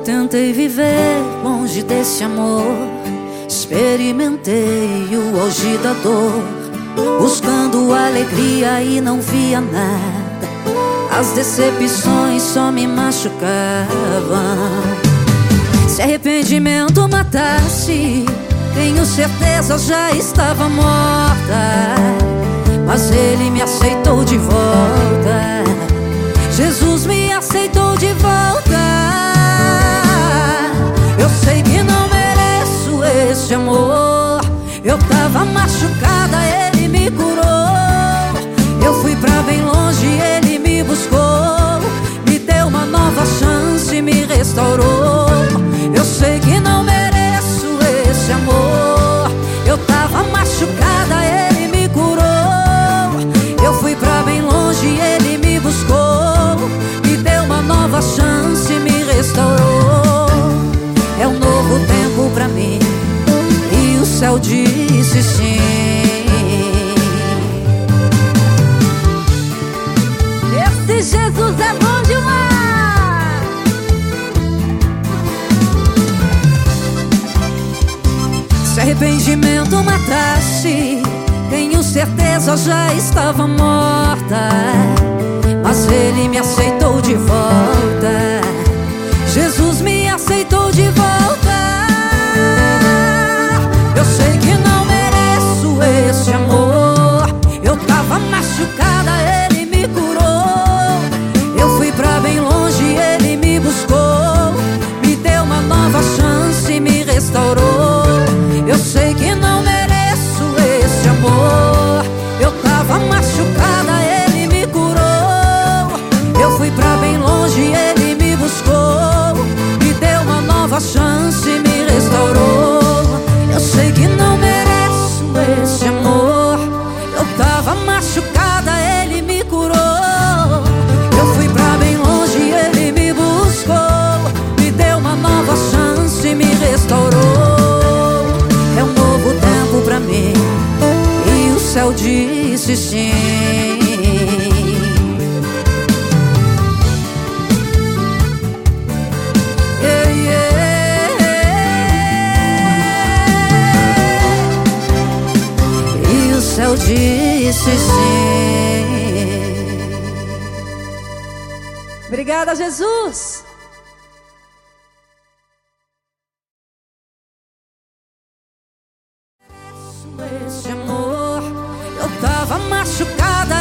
tentei viver longe desse amor, experimentei o auge da dor, buscando alegria e não via nada. As decepções só me machucavam. Se arrependimento matasse, tenho certeza já estava morta. Mas Ele me aceitou de volta. Jesus me aceitou de volta. Eu sei que não mereço esse amor. Eu tava machucada, Ele me curou. Eu fui pra bem longe, Ele me buscou. Me deu uma nova chance, me restaurou. Eu sei que não mereço esse amor. Eu tava machucada, Ele me curou. Eu fui pra bem longe, Ele me buscou. Me deu uma nova chance, me restaurou. É um novo tempo pra mim e o céu disse sim. Esse Jesus é bom demais. Se arrependimento matasse, tenho certeza já estava morta. Mas Ele me aceitou de volta. Jesus me aceitou de volta. Eu sei que não mereço esse amor. Eu tava machucada, Ele me curou. Eu fui pra bem longe, Ele me buscou. Me deu uma nova chance, me restaurou. Eu sei que não mereço esse amor. Eu tava machucada, Ele me curou. Eu fui pra bem longe, Ele me buscou. Me deu uma nova chance, me restaurou. Eu sei que não mereço esse amor. Eu tava machucada, Ele me curou. Eu fui pra bem longe, Ele me buscou. Me deu uma nova chance, me restaurou. É um novo tempo pra mim e o céu disse sim. Eu disse sim. Obrigada, Jesus. Esse amor, eu tava machucada,